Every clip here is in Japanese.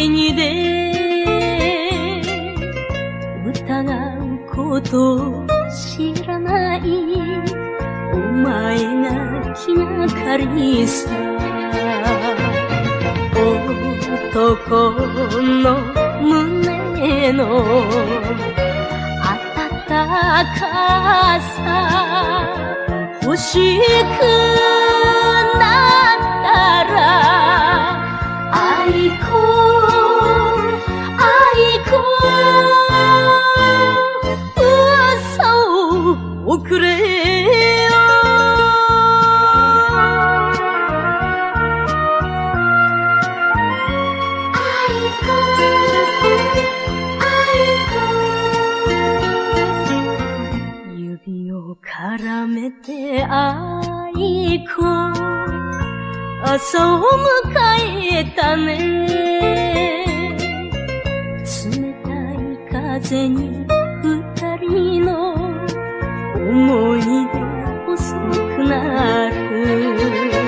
にで疑うことを知らないお前が気がかりさ。男の胸の温かさ欲しくなったら愛子噂を送れよ。指を絡めて愛子朝を迎えたね。冷たい風に二人の思い出細くなる。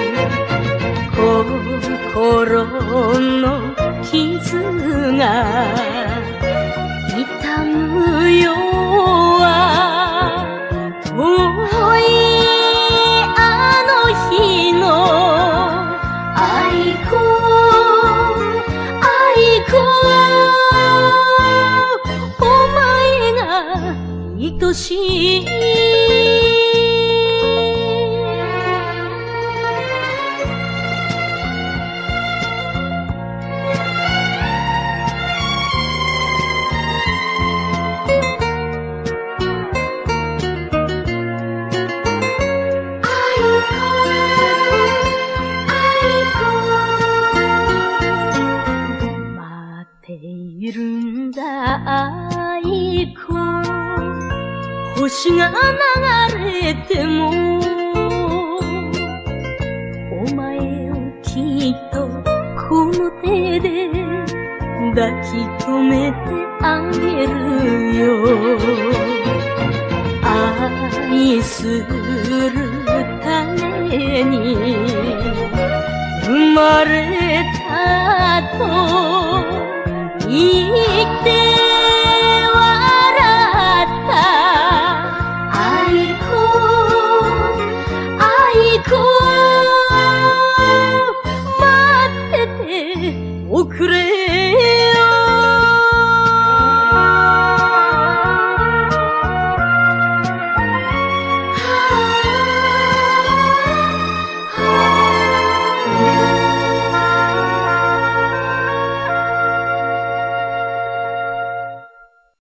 心の傷が痛むよは遠いあの日の愛子お前が愛しい。いるんだ愛子、星が流れてもお前をきっとこの手で抱き留めてあげるよ。愛するために生まれたといい